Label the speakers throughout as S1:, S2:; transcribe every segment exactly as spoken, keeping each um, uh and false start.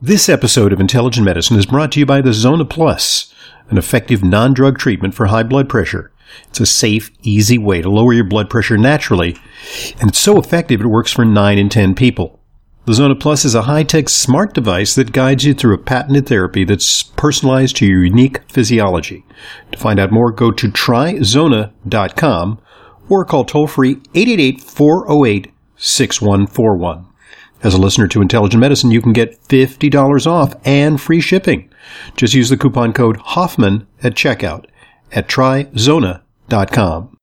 S1: This episode of Intelligent Medicine is brought to you by the Zona Plus, an effective non-drug treatment for high blood pressure. It's a safe, easy way to lower your blood pressure naturally, and it's so effective it works for nine in ten people. The Zona Plus is a high-tech smart device that guides you through a patented therapy that's personalized to your unique physiology. To find out more, go to try zona dot com or call toll-free eight eight eight, four oh eight, six one four one. As a listener to Intelligent Medicine, you can get fifty dollars off and free shipping. Just use the coupon code Hoffman at checkout at try zona dot com.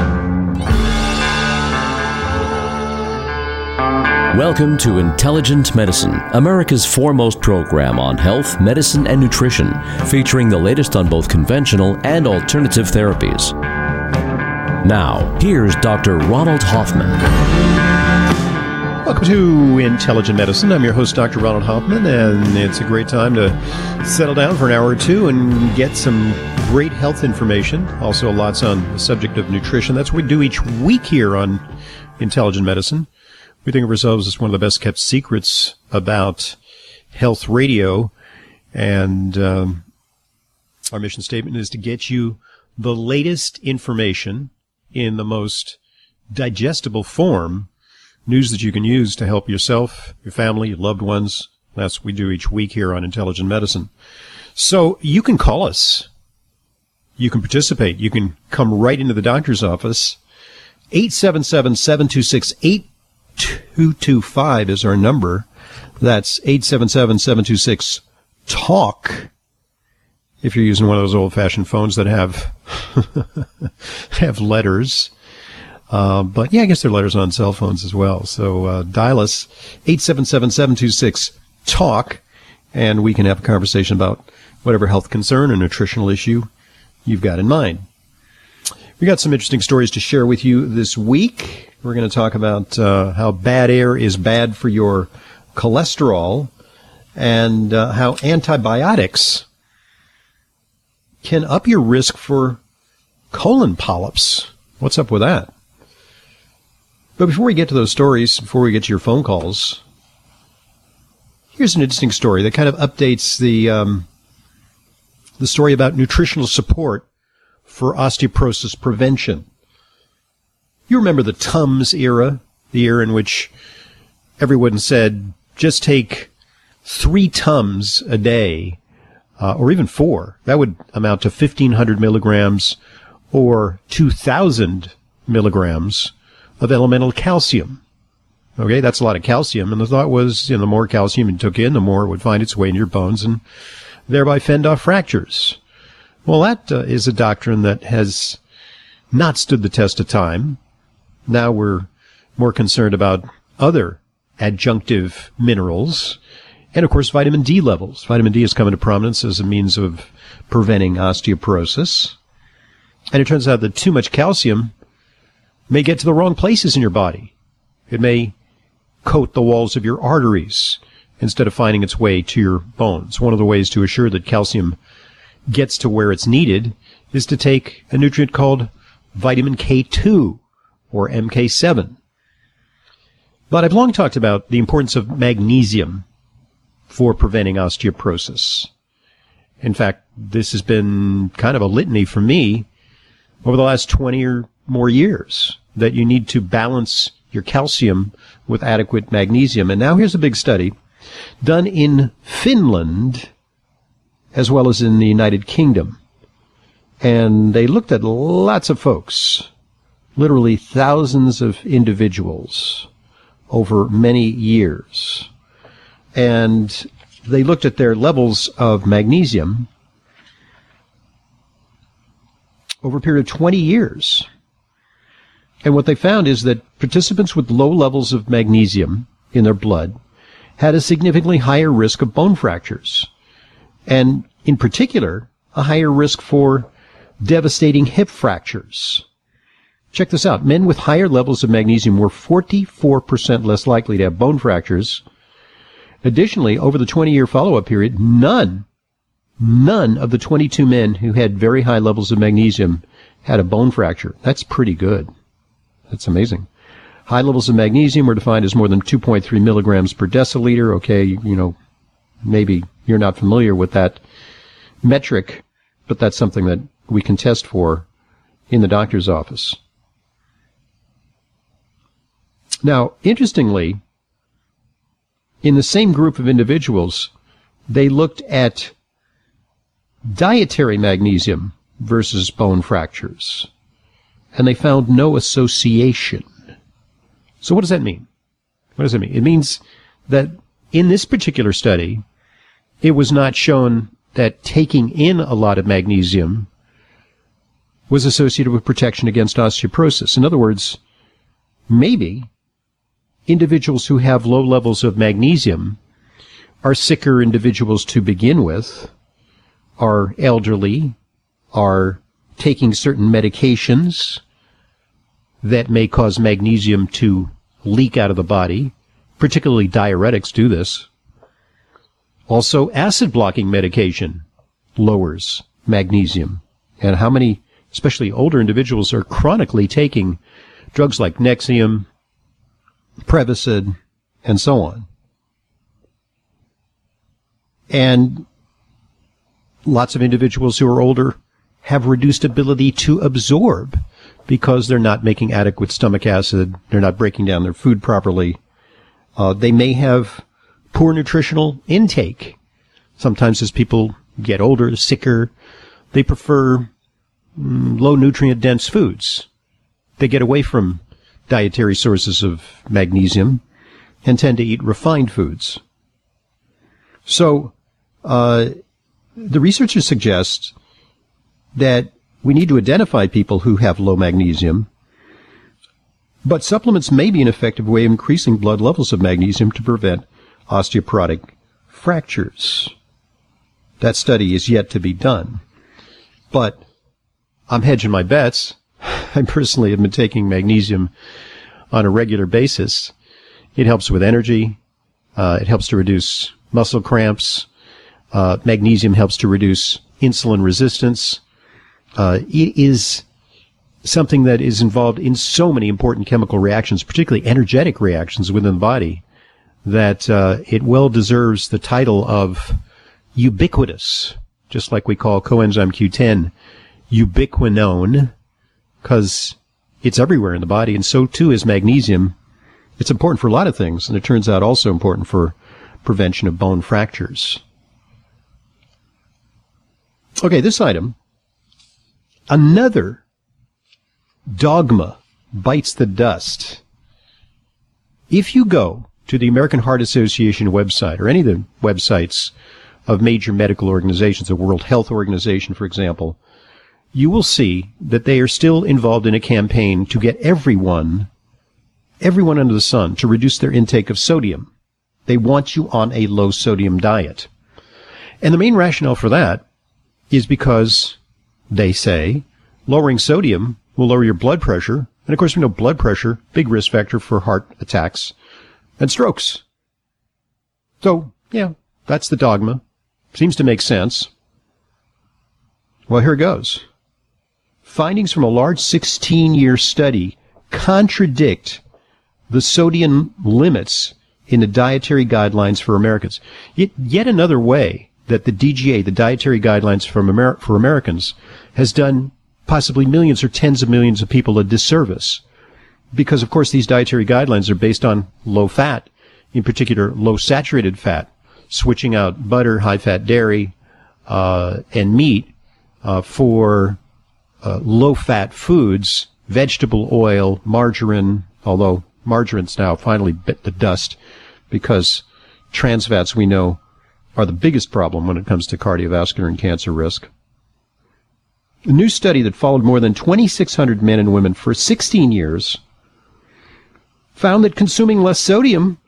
S2: Welcome to Intelligent Medicine, America's foremost program on health, medicine, and nutrition, featuring the latest on both conventional and alternative therapies. Now, here's Doctor Ronald Hoffman.
S1: Welcome to Intelligent Medicine. I'm your host, Doctor Ronald Hoffman, and it's a great time to settle down for an hour or two and get some great health information. Also, lots on the subject of nutrition. That's what we do each week here on Intelligent Medicine. We think of ourselves as one of the best kept secrets about health radio, and um, our mission statement is to get you the latest information in the most digestible form, news that you can use to help yourself, your family, your loved ones. That's what we do each week here on Intelligent Medicine. So you can call us. You can participate. You can come right into the doctor's office. eight seven seven, seven two six, eight two two five is our number. That's eight seven seven, seven two six, talk. If you're using one of those old-fashioned phones that have have letters. Uh, but yeah, I guess there are letters on cell phones as well. So uh, dial us, eight seven seven, seven two six, talk, and we can have a conversation about whatever health concern or nutritional issue you've got in mind. We got some interesting stories to share with you this week. We're going to talk about uh, how bad air is bad for your cholesterol, and uh, how antibiotics can up your risk for colon polyps. What's up with that? But before we get to those stories, before we get to your phone calls, here's an interesting story that kind of updates the um, the story about nutritional support for osteoporosis prevention. You remember the Tums era, the era in which everyone said, just take three Tums a day, uh, or even four. That would amount to fifteen hundred milligrams or two thousand milligrams of elemental calcium. Okay, that's a lot of calcium, and the thought was, you know, the more calcium you took in, the more it would find its way into your bones and thereby fend off fractures. Well, that uh, is a doctrine that has not stood the test of time. Now we're more concerned about other adjunctive minerals, and of course vitamin D levels. Vitamin D has come into prominence as a means of preventing osteoporosis. And it turns out that too much calcium may get to the wrong places in your body. It may coat the walls of your arteries instead of finding its way to your bones. One of the ways to assure that calcium gets to where it's needed is to take a nutrient called vitamin K two or M K seven. But I've long talked about the importance of magnesium for preventing osteoporosis. In fact, this has been kind of a litany for me over the last twenty or more years, that you need to balance your calcium with adequate magnesium. And now here's a big study done in Finland as well as in the United Kingdom. And they looked at lots of folks, literally thousands of individuals over many years. And they looked at their levels of magnesium over a period of twenty years. And what they found is that participants with low levels of magnesium in their blood had a significantly higher risk of bone fractures, and in particular, a higher risk for devastating hip fractures. Check this out. Men with higher levels of magnesium were forty-four percent less likely to have bone fractures. Additionally, over the twenty-year follow-up period, none, none of the twenty-two men who had very high levels of magnesium had a bone fracture. That's pretty good. That's amazing. High levels of magnesium were defined as more than two point three milligrams per deciliter. Okay, you, you know, Maybe you're not familiar with that metric, but that's something that we can test for in the doctor's office. Now, interestingly, in the same group of individuals, they looked at dietary magnesium versus bone fractures, and they found no association. So what does that mean? What does it mean? It means that in this particular study, it was not shown that taking in a lot of magnesium was associated with protection against osteoporosis. In other words, maybe individuals who have low levels of magnesium are sicker individuals to begin with, are elderly, are taking certain medications that may cause magnesium to leak out of the body. Particularly diuretics do this. Also, acid-blocking medication lowers magnesium. And how many, especially older individuals, are chronically taking drugs like Nexium, Prevacid, and so on. And lots of individuals who are older have reduced ability to absorb because they're not making adequate stomach acid, they're not breaking down their food properly. Uh, they may have poor nutritional intake. Sometimes as people get older, sicker, they prefer mm, low nutrient dense foods. They get away from dietary sources of magnesium and tend to eat refined foods. So, uh, the researchers suggest that we need to identify people who have low magnesium, but supplements may be an effective way of increasing blood levels of magnesium to prevent osteoporotic fractures. That study is yet to be done. But I'm hedging my bets. I personally have been taking magnesium on a regular basis. It helps with energy. Uh, it helps to reduce muscle cramps. Uh, magnesium helps to reduce insulin resistance. Uh, it is something that is involved in so many important chemical reactions, particularly energetic reactions within the body, that uh, it well deserves the title of ubiquitous, just like we call coenzyme Q ten ubiquinone, because it's everywhere in the body, and so too is magnesium. It's important for a lot of things, and it turns out also important for prevention of bone fractures. Okay, this item, another dogma bites the dust. If you go to the American Heart Association website, or any of the websites of major medical organizations, the World Health Organization, for example, you will see that they are still involved in a campaign to get everyone, everyone under the sun, to reduce their intake of sodium. They want you on a low-sodium diet. And the main rationale for that is because, they say, lowering sodium will lower your blood pressure. And of course, we know blood pressure, big risk factor for heart attacks and strokes. So, yeah, that's the dogma. Seems to make sense. Well, here it goes. Findings from a large sixteen-year study contradict the sodium limits in the dietary guidelines for Americans. Yet, yet another way that the D G A, the Dietary Guidelines for, Amer- for Americans, has done possibly millions or tens of millions of people a disservice. Because, of course, these dietary guidelines are based on low fat, in particular low saturated fat, switching out butter, high-fat dairy, uh, and meat uh, for uh, low-fat foods, vegetable oil, margarine, although margarine's now finally bit the dust because trans fats, we know, are the biggest problem when it comes to cardiovascular and cancer risk. A new study that followed more than twenty-six hundred men and women for sixteen years found that consuming less sodium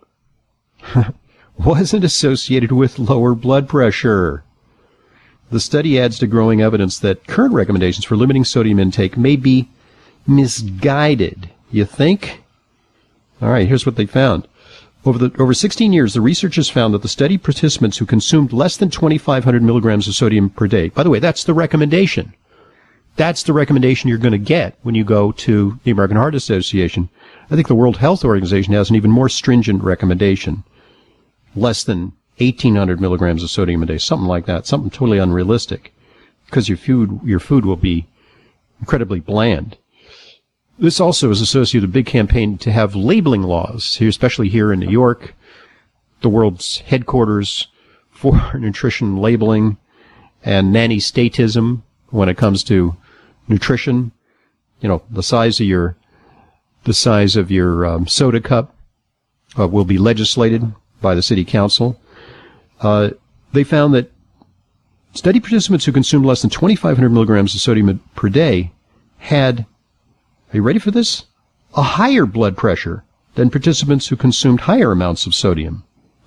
S1: wasn't associated with lower blood pressure. The study adds to growing evidence that current recommendations for limiting sodium intake may be misguided. You think? All right, here's what they found. Over the over sixteen years, the researchers found that the study participants who consumed less than twenty-five hundred milligrams of sodium per day, by the way, that's the recommendation. That's the recommendation you're going to get when you go to the American Heart Association. I think the World Health Organization has an even more stringent recommendation. Less than eighteen hundred milligrams of sodium a day, something like that, something totally unrealistic, because your food, your food will be incredibly bland. This also is associated with a big campaign to have labeling laws, here, especially here in New York, the world's headquarters for nutrition labeling and nanny statism when it comes to nutrition. You know, the size of your, the size of your um, soda cup uh, will be legislated by the city council. Uh, they found that study participants who consumed less than twenty-five hundred milligrams of sodium per day had, are you ready for this? A higher blood pressure than participants who consumed higher amounts of sodium.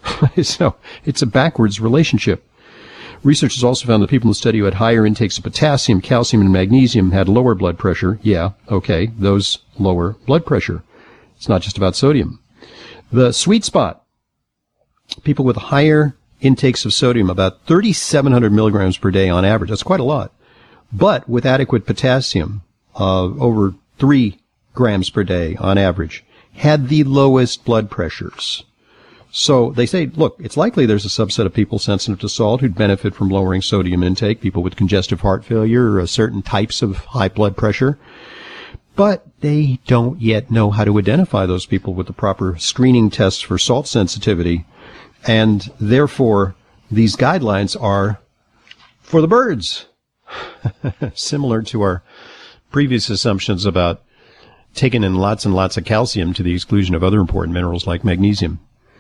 S1: So it's a backwards relationship. Researchers also found that people in the study who had higher intakes of potassium, calcium, and magnesium had lower blood pressure. Yeah, okay, those lower blood pressure. It's not just about sodium. The sweet spot, people with higher intakes of sodium, about thirty-seven hundred milligrams per day on average. That's quite a lot. But with adequate potassium, uh, over three grams per day on average, had the lowest blood pressures. So they say, look, it's likely there's a subset of people sensitive to salt who'd benefit from lowering sodium intake, people with congestive heart failure or certain types of high blood pressure. But they don't yet know how to identify those people with the proper screening tests for salt sensitivity. And therefore, these guidelines are for the birds. Similar to our previous assumptions about taking in lots and lots of calcium to the exclusion of other important minerals like magnesium.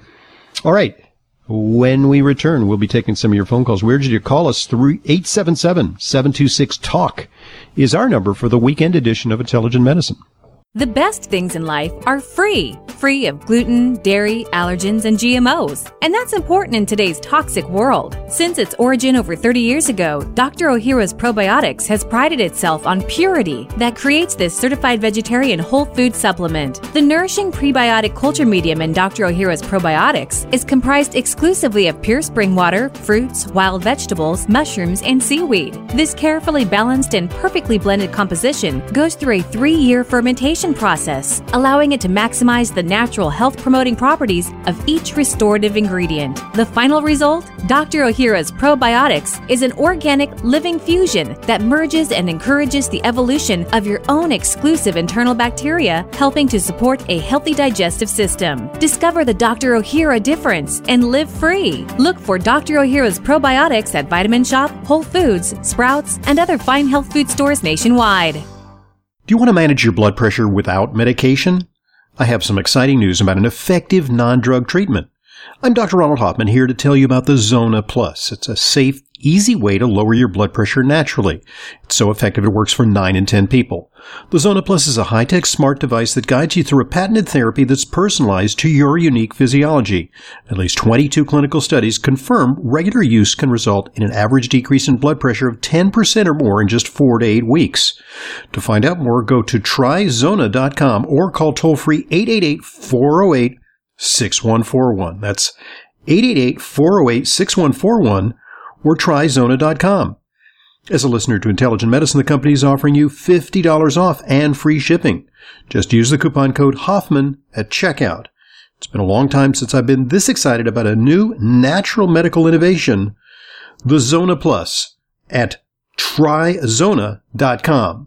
S1: All right. When we return, we'll be taking some of your phone calls. We urge you to call us. Through eight seven seven, seven two six, talk is our number for the weekend edition of Intelligent Medicine.
S3: The best things in life are free. Free of gluten, dairy, allergens, and G M Os. And that's important in today's toxic world. Since its origin over thirty years ago, Doctor Ohhira's Probiotics has prided itself on purity that creates this certified vegetarian whole food supplement. The nourishing prebiotic culture medium in Doctor Ohhira's Probiotics is comprised exclusively of pure spring water, fruits, wild vegetables, mushrooms, and seaweed. This carefully balanced and perfectly blended composition goes through a three-year fermentation process, allowing it to maximize the natural health-promoting properties of each restorative ingredient. The final result? Doctor Ohhira's Probiotics is an organic, living fusion that merges and encourages the evolution of your own exclusive internal bacteria, helping to support a healthy digestive system. Discover the Doctor Ohhira difference and live free. Look for Doctor Ohhira's Probiotics at Vitamin Shop, Whole Foods, Sprouts, and other fine health food stores nationwide.
S1: Do you want to manage your blood pressure without medication? I have some exciting news about an effective non-drug treatment. I'm Doctor Ronald Hoffman, here to tell you about the Zona Plus. It's a safe, easy way to lower your blood pressure naturally. It's so effective it works for nine in ten people. The Zona Plus is a high-tech smart device that guides you through a patented therapy that's personalized to your unique physiology. At least twenty-two clinical studies confirm regular use can result in an average decrease in blood pressure of ten percent or more in just four to eight weeks. To find out more, go to try zona dot com or call toll-free eight eight eight, four oh eight, six one four one. That's eight eight eight, four oh eight, six one four one or try zona dot com. As a listener to Intelligent Medicine, the company is offering you fifty dollars off and free shipping. Just use the coupon code Hoffman at checkout. It's been a long time since I've been this excited about a new natural medical innovation, the Zona Plus, at try zona dot com.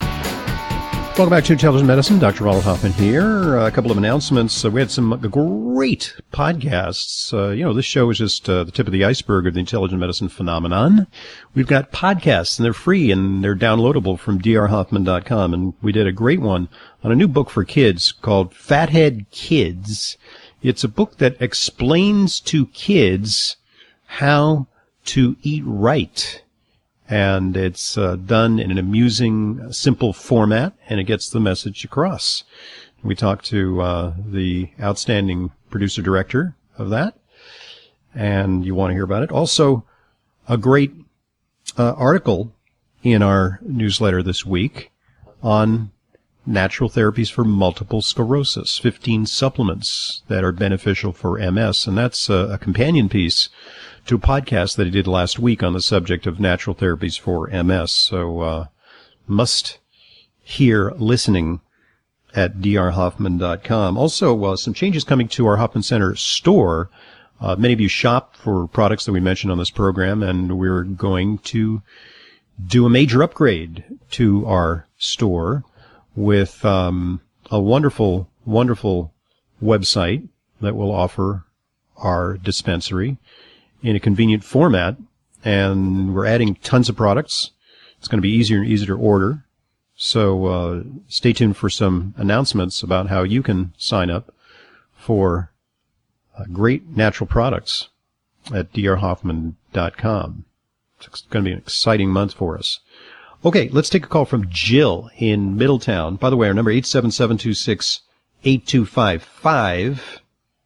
S1: Welcome back to Intelligent Medicine. Doctor Ronald Hoffman here. A couple of announcements. Uh, we had some great podcasts. Uh, you know, this show is just uh, the tip of the iceberg of the Intelligent Medicine phenomenon. We've got podcasts, and they're free, and they're downloadable from d r hoffman dot com. And we did a great one on a new book for kids called Fathead Kids. It's a book that explains to kids how to eat right. And it's uh, done in an amusing, simple format, and it gets the message across. We talked to uh, the outstanding producer-director of that, and you want to hear about it. Also, a great uh, article in our newsletter this week on natural therapies for multiple sclerosis, fifteen supplements that are beneficial for M S, and that's uh, a companion piece to a podcast that I did last week on the subject of natural therapies for M S. So uh, must hear listening at d r hoffman dot com. Also, uh, some changes coming to our Hoffman Center store. Uh, many of you shop for products that we mentioned on this program, and we're going to do a major upgrade to our store with um, a wonderful, wonderful website that will offer our dispensary in a convenient format. And we're adding tons of products. It's going to be easier and easier to order. So uh, stay tuned for some announcements about how you can sign up for uh, great natural products at d r hoffman dot com. It's going to be an exciting month for us. Okay, let's take a call from Jill in Middletown. By the way, our number eight seven seven, two six, eight two five five.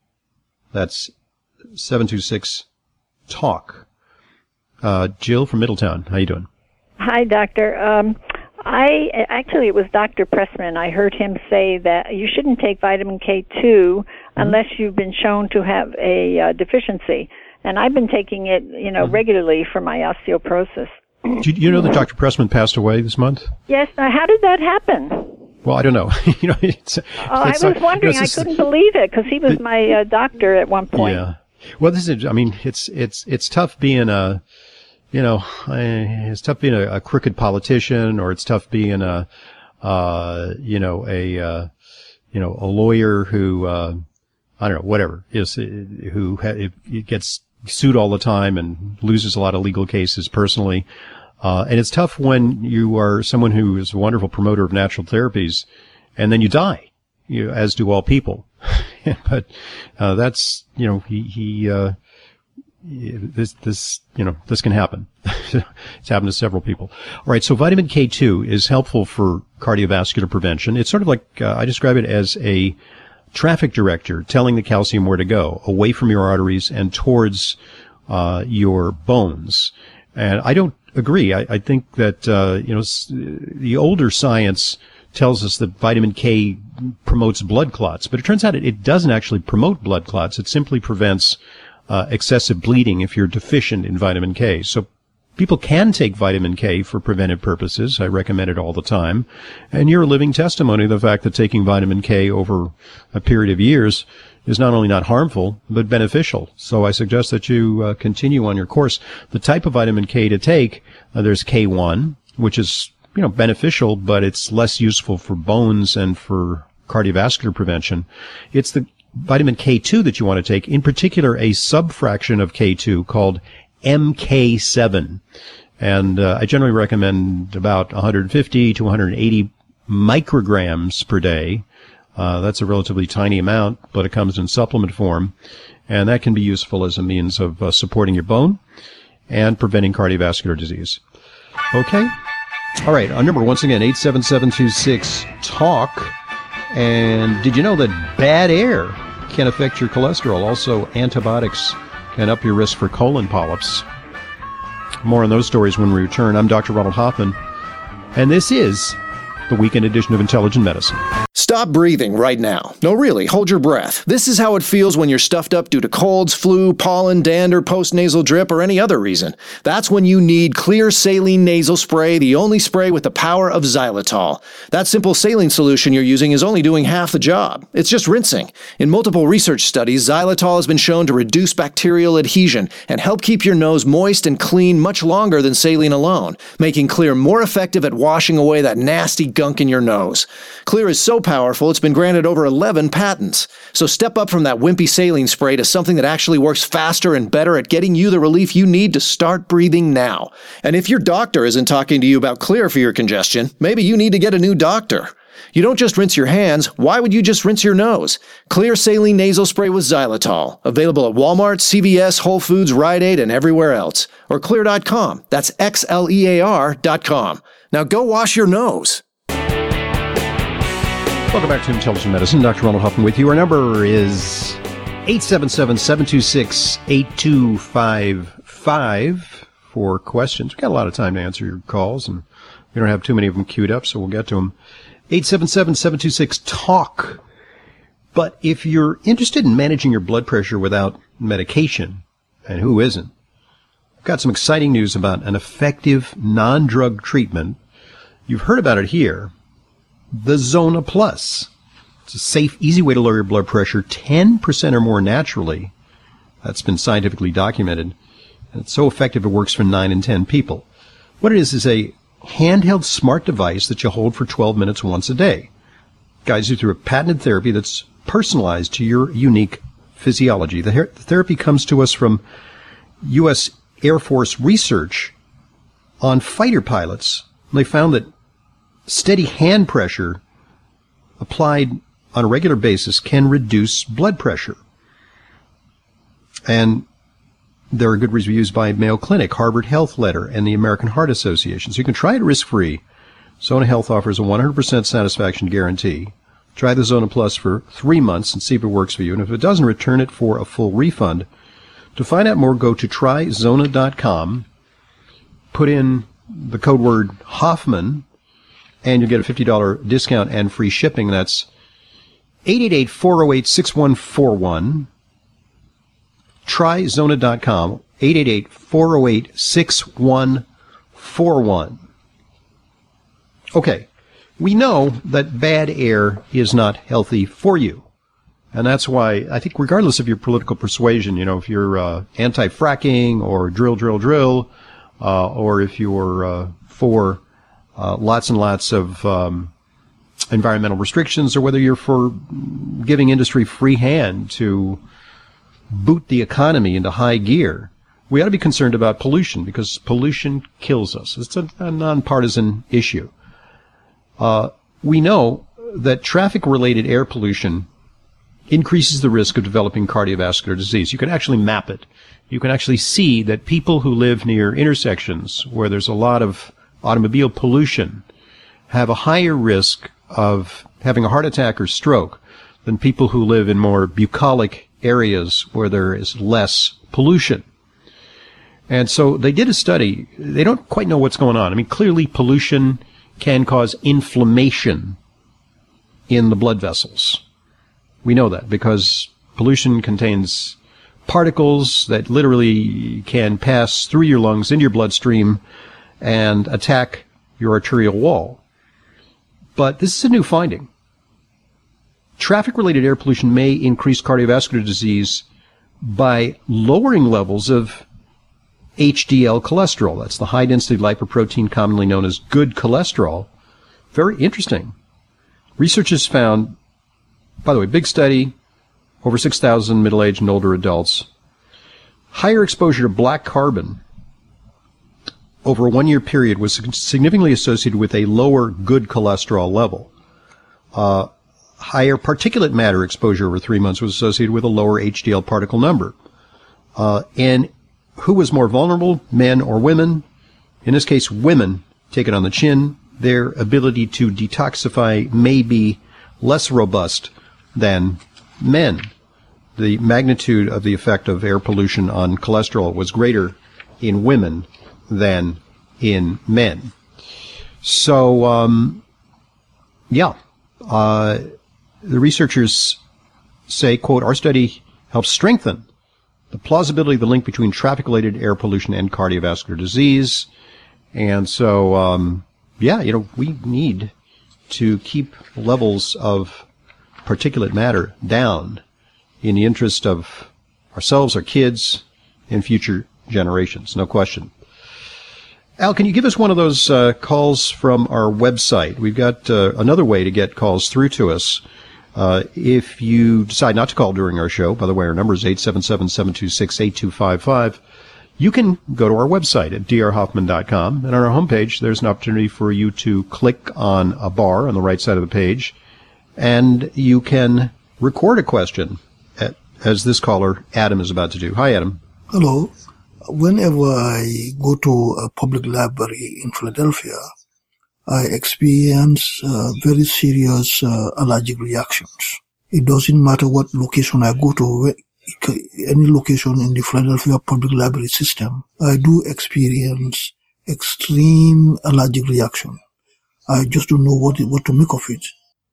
S1: That's seven two six talk. Uh, Jill from Middletown, how you doing?
S4: Hi, doctor. Um, I actually, it was Doctor Pressman. I heard him say that you shouldn't take vitamin K two mm-hmm. unless you've been shown to have a uh, deficiency. And I've been taking it, you know, mm-hmm. regularly for my osteoporosis.
S1: Do you know that Doctor Pressman passed away this month?
S4: Yes. Now, how did that happen?
S1: Well, I don't know. you know, it's,
S4: oh, it's I was not, wondering. You know, I couldn't believe it because he was the, my uh, doctor at one point.
S1: Yeah. Well, this is. I mean, it's it's it's tough being a, you know, it's tough being a, a crooked politician, or it's tough being a, uh, you know, a, uh, you know, a lawyer who, uh, I don't know, whatever is who ha- it, it gets sued all the time and loses a lot of legal cases personally. Uh, and it's tough when you are someone who is a wonderful promoter of natural therapies and then you die, you know, as do all people. But, uh, that's, you know, he, he, uh, this, this, you know, this can happen. It's happened to several people. All right. So vitamin K two is helpful for cardiovascular prevention. It's sort of like, uh, I describe it as a traffic director telling the calcium where to go, away from your arteries and towards, uh, your bones. And I don't agree. I, I think that, uh, you know, the older science tells us that vitamin K promotes blood clots, but it turns out it, it doesn't actually promote blood clots. It simply prevents uh, excessive bleeding if you're deficient in vitamin K. So people can take vitamin K for preventive purposes. I recommend it all the time. And you're a living testimony of the fact that taking vitamin K over a period of years is not only not harmful, but beneficial. So I suggest that you uh, continue on your course. The type of vitamin K to take, uh, there's K one, which is, you know, beneficial, but it's less useful for bones and for cardiovascular prevention. It's the vitamin K two that you want to take, in particular a subfraction of K two called M K seven. And uh, I generally recommend about one hundred fifty to one hundred eighty micrograms per day. Uh, that's a relatively tiny amount, but it comes in supplement form, and that can be useful as a means of uh, supporting your bone and preventing cardiovascular disease. Okay? All right, our number, once again, eight seven seven, two six, talk. And did you know that bad air can affect your cholesterol? Also, antibiotics can up your risk for colon polyps. More on those stories when we return. I'm Doctor Ronald Hoffman, and this is the weekend edition of Intelligent Medicine.
S5: Stop breathing right now. No, really, hold your breath. This is how it feels when you're stuffed up due to colds, flu, pollen, dander, postnasal drip, or any other reason. That's when you need Clear Saline Nasal Spray, the only spray with the power of xylitol. That simple saline solution you're using is only doing half the job. It's just rinsing. In multiple research studies, xylitol has been shown to reduce bacterial adhesion and help keep your nose moist and clean much longer than saline alone, making Clear more effective at washing away that nasty gunk in your nose. Clear is so powerful Powerful, it's been granted over eleven patents. So step up from that wimpy saline spray to something that actually works faster and better at getting you the relief you need to start breathing now. And if your doctor isn't talking to you about Clear for your congestion, maybe you need to get a new doctor. You don't just rinse your hands. Why would you just rinse your nose? Clear Saline Nasal Spray with xylitol. Available at Walmart, C V S, Whole Foods, Rite Aid, and everywhere else. Or clear dot com. That's X L E A R dot com. Now go wash your nose.
S1: Welcome back to Intelligent Medicine. Doctor Ronald Hoffman with you. Our number is eight seven seven, seven two six, eight two five five for questions. We've got a lot of time to answer your calls, and we don't have too many of them queued up, so we'll get to them. eight seven seven, seven two six, talk. But if you're interested in managing your blood pressure without medication, and who isn't, I've got some exciting news about an effective non-drug treatment. You've heard about it here. The Zona Plus. It's a safe, easy way to lower your blood pressure ten percent or more naturally That's been scientifically documented. And it's so effective it works for nine in ten people. What it is is a handheld smart device that you hold for twelve minutes once a day. Guides you through a patented therapy that's personalized to your unique physiology. The, her- the therapy comes to us from U S Air Force research on fighter pilots. They found that steady hand pressure applied on a regular basis can reduce blood pressure. And there are good reviews by Mayo Clinic, Harvard Health Letter, and the American Heart Association. So you can try it risk-free. Zona Health offers a one hundred percent satisfaction guarantee. Try the Zona Plus for three months and see if it works for you. And if it doesn't, return it for a full refund. To find out more, go to try zona dot com, put in the code word Hoffman, and you'll get a fifty dollars discount and free shipping. That's eight eight eight, four oh eight, six one four one. try zona dot com, eight eight eight, four oh eight, six one four one. Okay, we know that bad air is not healthy for you. And that's why I think regardless of your political persuasion, you know, if you're uh, anti-fracking or drill, drill, drill, uh, or if you're uh, for uh, lots and lots of um, environmental restrictions, or whether you're for giving industry free hand to boot the economy into high gear, we ought to be concerned about pollution because pollution kills us. It's a, a nonpartisan issue. Uh, we know that traffic-related air pollution increases the risk of developing cardiovascular disease. You can actually map it. You can actually see that people who live near intersections where there's a lot of automobile pollution have a higher risk of having a heart attack or stroke than people who live in more bucolic areas where there is less pollution. And so they did a study. They don't quite know what's going on. I mean, clearly pollution can cause inflammation in the blood vessels. We know that because pollution contains particles that literally can pass through your lungs into your bloodstream and attack your arterial wall. But this is a new finding. Traffic-related air pollution may increase cardiovascular disease by lowering levels of H D L cholesterol. That's the high-density lipoprotein commonly known as good cholesterol. Very interesting. Researchers found, by the way, big study, over six thousand middle-aged and older adults, higher exposure to black carbon over a one-year period was significantly associated with a lower good cholesterol level. Uh, higher particulate matter exposure over three months was associated with a lower H D L particle number. Uh, and who was more vulnerable, men or women? In this case, women take it on the chin. Their ability to detoxify may be less robust than men. The magnitude of the effect of air pollution on cholesterol was greater in women than in men. So, um, yeah, uh, the researchers say, quote, our study helps strengthen the plausibility of the link between traffic-related air pollution and cardiovascular disease. And so, um, yeah, you know, we need to keep levels of particulate matter down in the interest of ourselves, our kids, and future generations. No question. Al, can you give us one of those uh, calls from our website? We've got uh, another way to get calls through to us. Uh, if you decide not to call during our show, by the way, our number is eight seven seven, seven two six, eight two five five. You can go to our website at d r hoffman dot com, and on our homepage, there's an opportunity for you to click on a bar on the right side of the page, and you can record a question, at, as this caller, Adam, is about to do. Hi, Adam.
S6: Hello. Whenever I go to a public library in Philadelphia, I experience uh, very serious uh, allergic reactions. It doesn't matter what location I go to, any location in the Philadelphia public library system, I do experience extreme allergic reaction. I just don't know what what to make of it.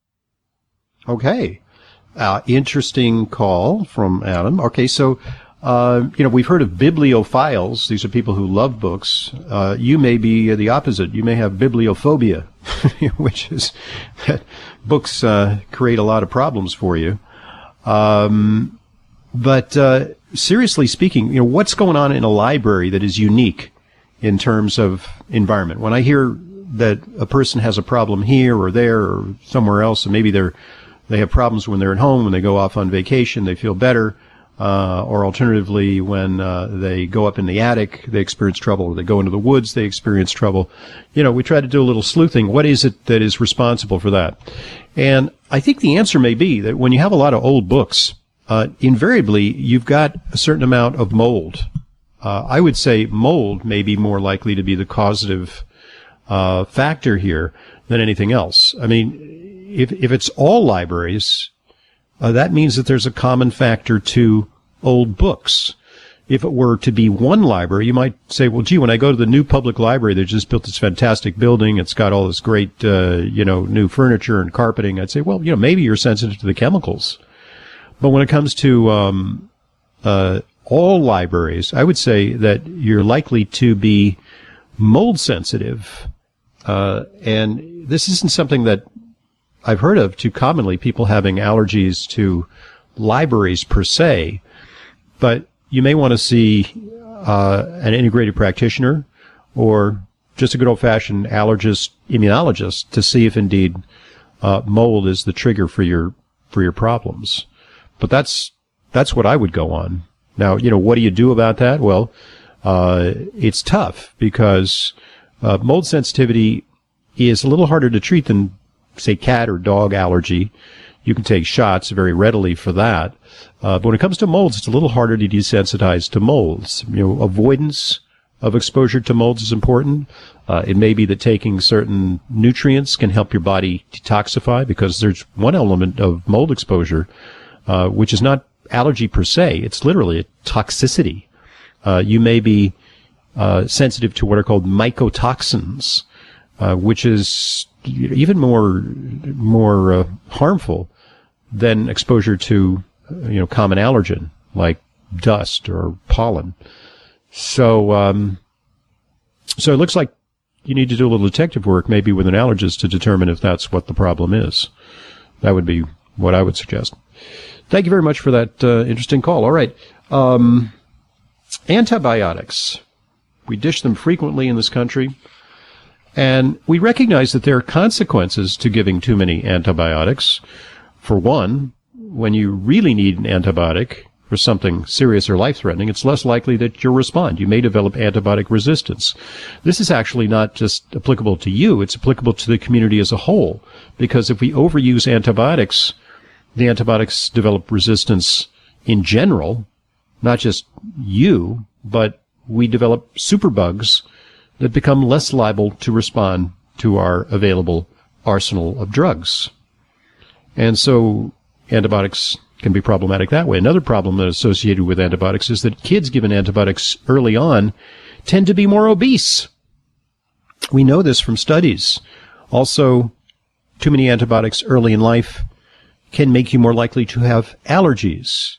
S1: Okay. Uh, interesting call from Adam. Okay, so, uh, you know, we've heard of bibliophiles. These are people who love books. Uh, you may be the opposite. You may have bibliophobia, which is that books uh, create a lot of problems for you. Um, but uh, seriously speaking, you know, what's going on in a library that is unique in terms of environment? When I hear that a person has a problem here or there or somewhere else, and maybe they're they have problems when they're at home, when they go off on vacation, they feel better, uh, or alternatively, when uh, they go up in the attic, they experience trouble, or they go into the woods, they experience trouble. You know, we try to do a little sleuthing. What is it that is responsible for that? And I think the answer may be that when you have a lot of old books, uh, invariably you've got a certain amount of mold. Uh, I would say mold may be more likely to be the causative uh, factor here than anything else. I mean, if if it's all libraries, uh, that means that there's a common factor to old books. If it were to be one library, you might say, well, gee, when I go to the new public library, they just built this fantastic building. It's got all this great, uh, you know, new furniture and carpeting. I'd say, well, you know, maybe you're sensitive to the chemicals. But when it comes to um, uh, all libraries, I would say that you're likely to be mold sensitive. Uh, and this isn't something that I've heard of too commonly, people having allergies to libraries per se. But you may want to see uh, an integrated practitioner or just a good old-fashioned allergist, immunologist to see if indeed uh, mold is the trigger for your for your problems. But that's that's what I would go on. Now, you know, what do you do about that? Well, uh, it's tough because uh, mold sensitivity is a little harder to treat than, say, cat or dog allergy. You can take shots very readily for that. Uh, but when it comes to molds, it's a little harder to desensitize to molds. You know, avoidance of exposure to molds is important. Uh, it may be that taking certain nutrients can help your body detoxify, because there's one element of mold exposure, uh, which is not allergy per se. It's literally a toxicity. Uh, you may be uh, sensitive to what are called mycotoxins, uh, which is even more more uh, harmful than exposure to, you know, common allergen like dust or pollen. So, um, so it looks like you need to do a little detective work, maybe with an allergist, to determine if that's what the problem is. That would be what I would suggest. Thank you very much for that uh, interesting call. All right. Um, antibiotics. We dish them frequently in this country. And we recognize that there are consequences to giving too many antibiotics. For one, when you really need an antibiotic for something serious or life-threatening, it's less likely that you'll respond. You may develop antibiotic resistance. This is actually not just applicable to you, it's applicable to the community as a whole. Because if we overuse antibiotics, the antibiotics develop resistance in general, not just you, but we develop superbugs that become less liable to respond to our available arsenal of drugs. And so antibiotics can be problematic that way. Another problem that's associated with antibiotics is that kids given antibiotics early on tend to be more obese. We know this from studies. Also, too many antibiotics early in life can make you more likely to have allergies.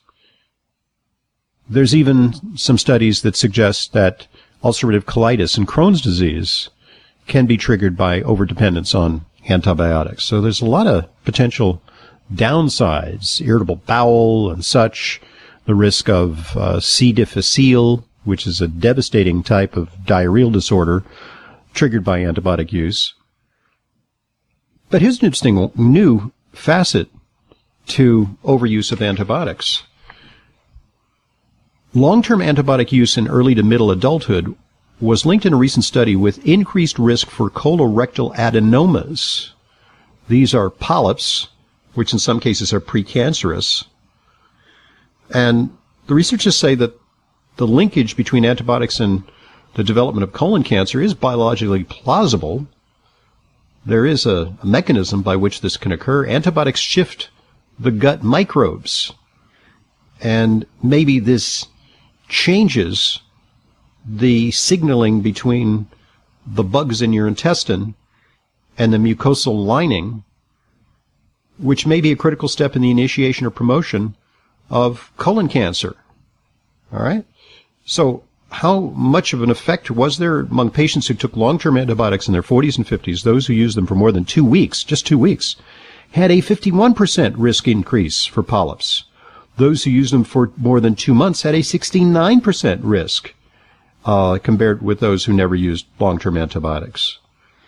S1: There's even some studies that suggest that ulcerative colitis and Crohn's disease can be triggered by overdependence on antibiotics. So there's a lot of potential downsides, irritable bowel and such, the risk of uh, C. difficile, which is a devastating type of diarrheal disorder triggered by antibiotic use. But here's an interesting new facet to overuse of antibiotics. Long-term antibiotic use in early to middle adulthood was linked in a recent study with increased risk for colorectal adenomas. These are polyps, which in some cases are precancerous. And the researchers say that the linkage between antibiotics and the development of colon cancer is biologically plausible. There is a, a mechanism by which this can occur. Antibiotics shift the gut microbes, and maybe this changes the signaling between the bugs in your intestine and the mucosal lining, which may be a critical step in the initiation or promotion of colon cancer. All right? So how much of an effect was there among patients who took long-term antibiotics in their forties and fifties? Those who used them for more than two weeks, just two weeks, had a fifty-one percent risk increase for polyps. Those who used them for more than two months had a sixty-nine percent risk uh, compared with those who never used long-term antibiotics.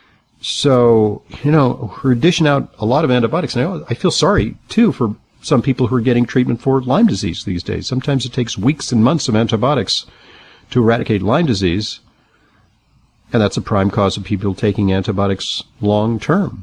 S1: So, you know, we're dishing out a lot of antibiotics. Now, I feel sorry, too, for some people who are getting treatment for Lyme disease these days. Sometimes it takes weeks and months of antibiotics to eradicate Lyme disease, and that's a prime cause of people taking antibiotics long-term.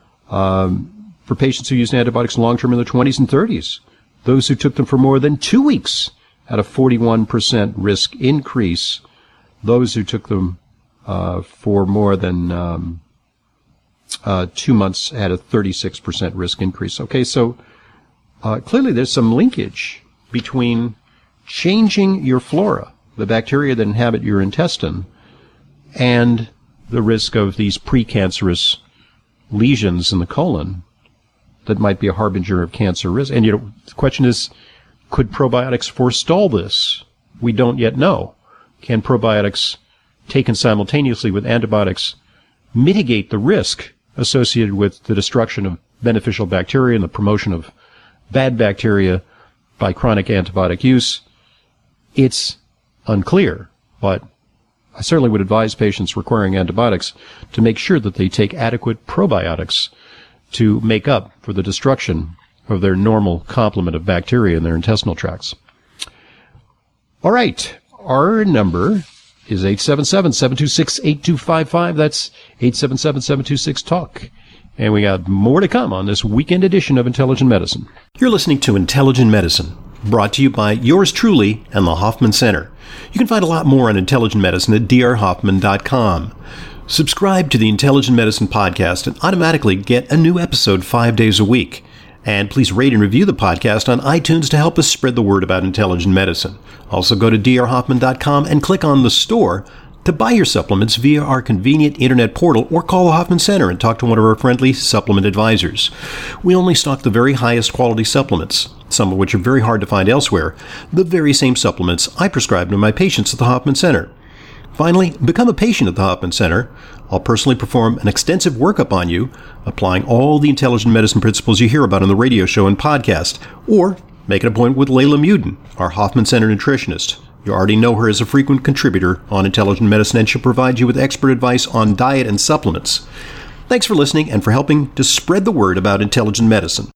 S1: Um, for patients who used antibiotics long-term in their twenties and thirties, those who took them for more than two weeks had a forty-one percent risk increase. Those who took them uh, for more than um, uh, two months had a thirty-six percent risk increase. Okay, so uh, clearly there's some linkage between changing your flora, the bacteria that inhabit your intestine, and the risk of these precancerous lesions in the colon that might be a harbinger of cancer risk. And, you know, the question is, could probiotics forestall this? We don't yet know. Can probiotics, taken simultaneously with antibiotics, mitigate the risk associated with the destruction of beneficial bacteria and the promotion of bad bacteria by chronic antibiotic use? It's unclear, but I certainly would advise patients requiring antibiotics to make sure that they take adequate probiotics to make up for the destruction of their normal complement of bacteria in their intestinal tracts. All right. Our number is eight seven seven, seven two six, eight two five five. That's eight seven seven, seven two six, talk. And we got more to come on this weekend edition of Intelligent Medicine. You're listening to Intelligent Medicine, brought to you by yours truly and the Hoffman Center. You can find a lot more on Intelligent Medicine at d r hoffman dot com. Subscribe to the Intelligent Medicine podcast and automatically get a new episode five days a week. And please rate and review the podcast on iTunes to help us spread the word about intelligent medicine. Also go to d r hoffman dot com and click on the store to buy your supplements via our convenient internet portal, or call the Hoffman Center and talk to one of our friendly supplement advisors. We only stock the very highest quality supplements, some of which are very hard to find elsewhere, the very same supplements I prescribe to my patients at the Hoffman Center. Finally, become a patient at the Hoffman Center. I'll personally perform an extensive workup on you, applying all the intelligent medicine principles you hear about on the radio show and podcast, or make an appointment with Layla Muden, our Hoffman Center nutritionist. You already know her as a frequent contributor on Intelligent Medicine, and she'll provide you with expert advice on diet and supplements. Thanks for listening and for helping to spread the word about intelligent medicine.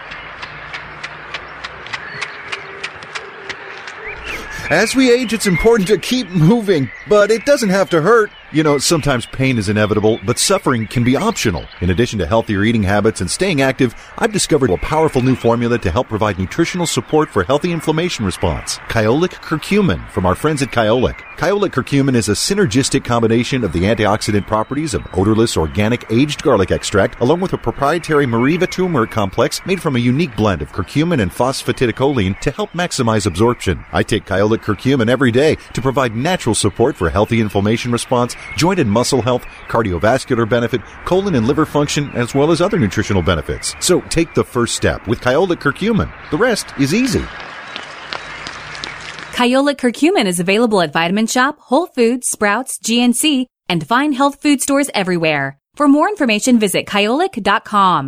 S7: As we age, it's important to keep moving, but it doesn't have to hurt. You know, sometimes pain is inevitable, but suffering can be optional. In addition to healthier eating habits and staying active, I've discovered a powerful new formula to help provide nutritional support for healthy inflammation response. Kyolic Curcumin from our friends at Kyolic. Kyolic Curcumin is a synergistic combination of the antioxidant properties of odorless organic aged garlic extract, along with a proprietary Mariva turmeric complex made from a unique blend of curcumin and phosphatidylcholine to help maximize absorption. I take Kyolic Curcumin every day to provide natural support for healthy inflammation response, joint and muscle health, cardiovascular benefit, colon and liver function, as well as other nutritional benefits. So take the first step with Kyolic Curcumin. The rest is easy.
S3: Kyolic Curcumin is available at Vitamin Shop, Whole Foods, Sprouts, G N C, and fine health food stores everywhere. For more information, visit kyolic dot com.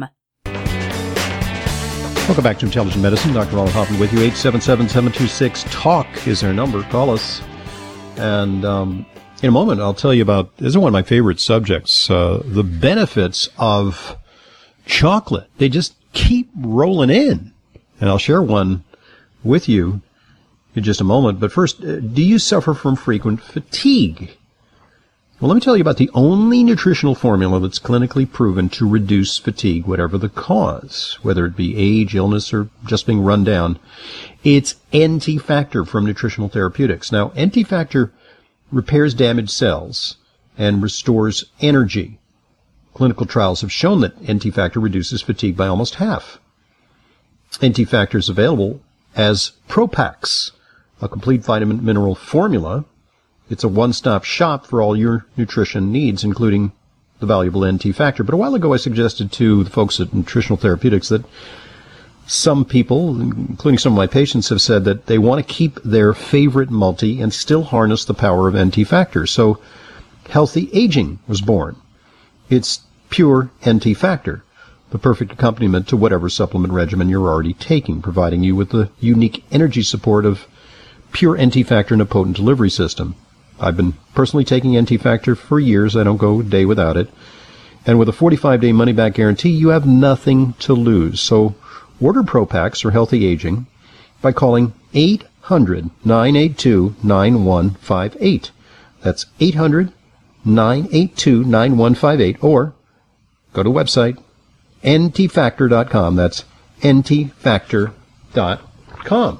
S1: Welcome back to Intelligent Medicine. Doctor Ronald Hoffman with you. eight seven seven, seven two six, talk is our number. Call us. And um, in a moment, I'll tell you about, this is one of my favorite subjects, uh, the benefits of chocolate. They just keep rolling in. And I'll share one with you in just a moment. But first, uh, do you suffer from frequent fatigue? Well, let me tell you about the only nutritional formula that's clinically proven to reduce fatigue, whatever the cause, whether it be age, illness, or just being run down. It's N T Factor from Nutritional Therapeutics. Now, N T Factor repairs damaged cells and restores energy. Clinical trials have shown that N T Factor reduces fatigue by almost half. N T Factor is available as Propax, a complete vitamin mineral formula. It's a one-stop shop for all your nutrition needs, including the valuable N T Factor. But a while ago, I suggested to the folks at Nutritional Therapeutics that some people, including some of my patients, have said that they want to keep their favorite multi and still harness the power of N T Factor. So Healthy Aging was born. It's pure N T Factor. the perfect accompaniment to whatever supplement regimen you're already taking, providing you with the unique energy support of pure N T Factor and a potent delivery system. I've been personally taking N T Factor for years. I don't go a day without it. And with a forty-five day money-back guarantee, you have nothing to lose. So order Pro Packs for healthy aging by calling eight hundred, nine eight two, nine one five eight. That's eight hundred, nine eight two, nine one five eight. Or go to website N T factor dot com. That's N T factor dot com.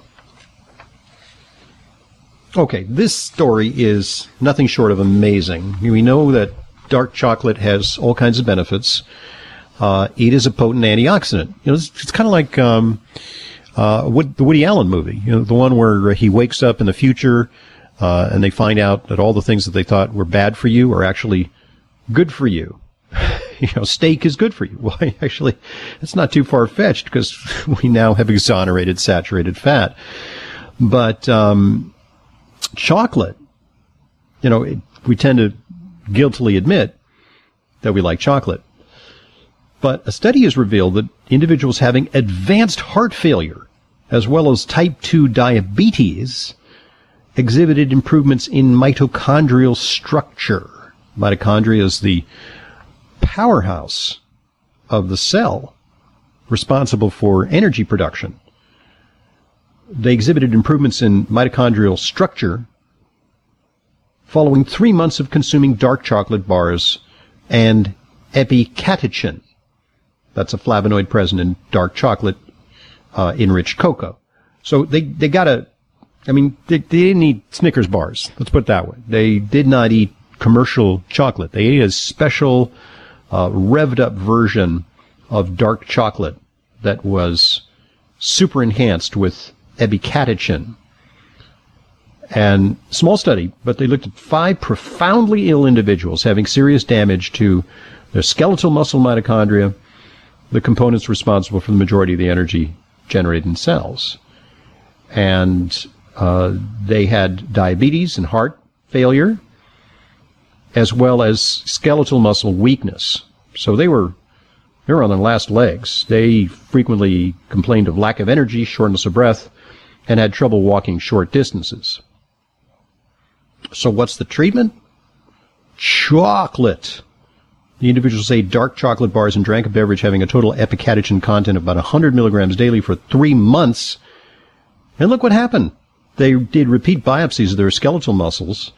S1: Okay, this story is nothing short of amazing. We know that dark chocolate has all kinds of benefits. Uh, it is a potent antioxidant. You know, it's, it's kind of like um, uh, what, the Woody Allen movie, you know, the one where he wakes up in the future uh, and they find out that all the things that they thought were bad for you are actually good for you. You know, steak is good for you. Well, actually, it's not too far-fetched because we now have exonerated saturated fat. But um, chocolate, you know, it, we tend to guiltily admit that we like chocolate. But a study has revealed that individuals having advanced heart failure, as well as type two diabetes, exhibited improvements in mitochondrial structure. Mitochondria is the powerhouse of the cell responsible for energy production. They exhibited improvements in mitochondrial structure following three months of consuming dark chocolate bars and epicatechin. That's a flavonoid present in dark chocolate, uh, enriched cocoa. So they, they got a, I mean, they, they didn't eat Snickers bars. Let's put it that way. They did not eat commercial chocolate. They ate a special, uh, revved up version of dark chocolate that was super enhanced with epicatechin. And small study, but they looked at five profoundly ill individuals having serious damage to their skeletal muscle mitochondria, the components responsible for the majority of the energy generated in cells. And uh, they had diabetes and heart failure, as well as skeletal muscle weakness. So they were they were on their last legs. They frequently complained of lack of energy, shortness of breath, and had trouble walking short distances. So what's the treatment? Chocolate. The individuals ate dark chocolate bars and drank a beverage having a total epicatechin content of about one hundred milligrams daily for three months. And look what happened. They did repeat biopsies of their skeletal muscles,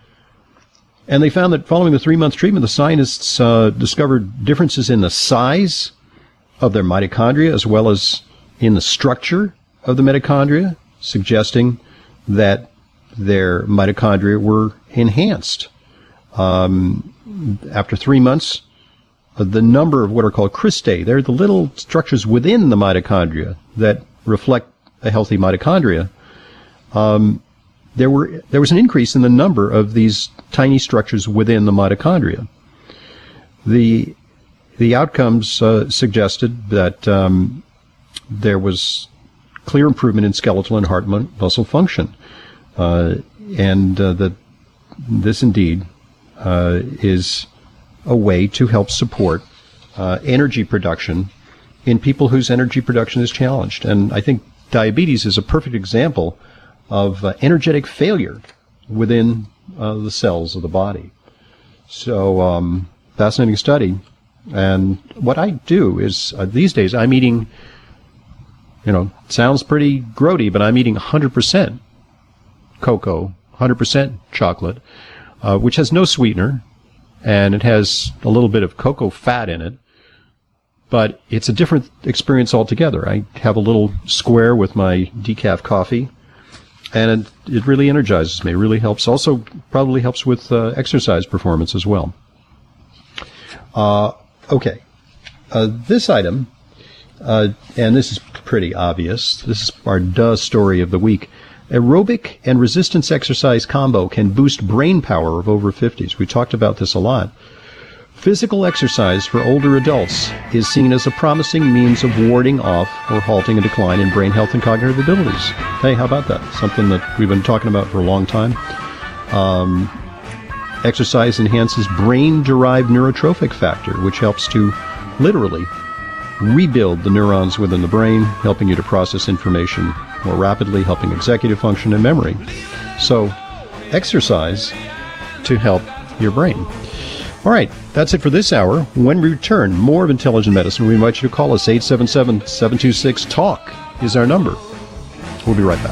S1: and they found that following the three-month treatment, the scientists uh, discovered differences in the size of their mitochondria as well as in the structure of the mitochondria, suggesting that their mitochondria were enhanced. Um, after three months, uh, the number of what are called cristae, they're the little structures within the mitochondria that reflect a healthy mitochondria. Um, there were there was an increase in the number of these tiny structures within the mitochondria. The the outcomes uh, suggested that um, there was clear improvement in skeletal and heart mu- muscle function, uh, and uh, that this indeed uh, is a way to help support uh, energy production in people whose energy production is challenged. And I think diabetes is a perfect example of uh, energetic failure within uh, the cells of the body. So, um, fascinating study. And what I do is, uh, these days, I'm eating, you know, sounds pretty grody, but I'm eating one hundred percent cocoa, one hundred percent chocolate, uh, which has no sweetener, and it has a little bit of cocoa fat in it. But it's a different experience altogether. I have a little square with my decaf coffee, and it, it really energizes me. It really helps. Also, probably helps with uh, exercise performance as well. Uh, okay. Uh, this item, uh, and this is pretty obvious. This is our duh story of the week. Aerobic and resistance exercise combo can boost brain power of over fifties. We talked about this a lot. Physical exercise for older adults is seen as a promising means of warding off or halting a decline in brain health and cognitive abilities. Hey, how about that? Something that we've been talking about for a long time. Um, exercise enhances brain-derived neurotrophic factor, which helps to literally rebuild the neurons within the brain, helping you to process information more rapidly, helping executive function and memory. So, exercise to help your brain. All right, that's it for this hour. When we return, more of Intelligent Medicine. We invite you to call us. eight seven seven, seven two six, talk is our number. We'll be right back.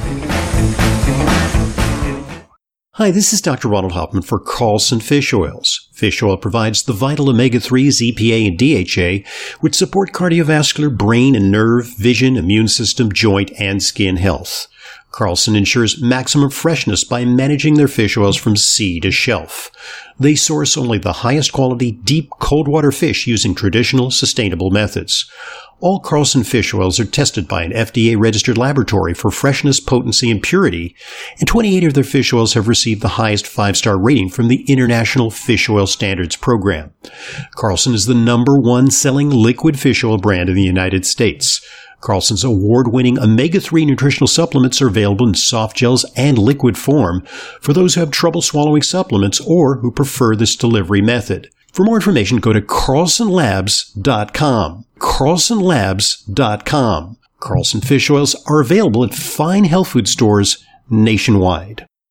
S1: Hi, this is Doctor Ronald Hoffman for Carlson Fish Oils. Fish oil provides the vital omega threes, E P A, and D H A, which support cardiovascular, brain and nerve, vision, immune system, joint, and skin health. Carlson ensures maximum freshness by managing their fish oils from sea to shelf. They source only the highest quality, deep, cold water fish using traditional, sustainable methods. All Carlson fish oils are tested by an F D A-registered laboratory for freshness, potency, and purity, and twenty-eight of their fish oils have received the highest five-star rating from the International Fish Oil Standards Program. Carlson is the number one selling liquid fish oil brand in the United States. Carlson's award-winning omega three nutritional supplements are available in soft gels and liquid form for those who have trouble swallowing supplements or who prefer this delivery method. For more information, go to carlson labs dot com. carlson labs dot com. Carlson fish oils are available at fine health food stores nationwide.